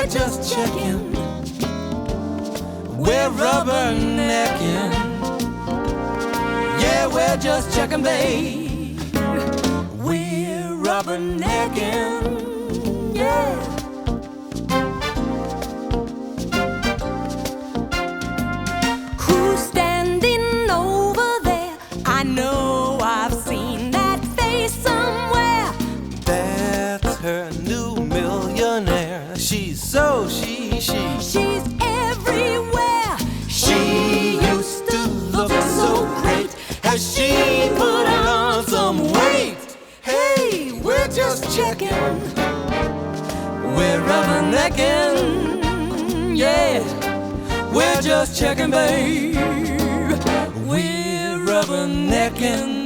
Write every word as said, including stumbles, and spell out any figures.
we're just checking. We're rubbernecking. Yeah, we're just checking, babe. We're rubbernecking. Yeah. Who's standing over there? I know I've seen that face somewhere. That's her new millionaire. She's so she, she. She's everywhere. She used to look so great. Has she put on some weight? Hey, we're just checking. We're rubbernecking. Yeah, we're just checking, babe. We're rubbernecking.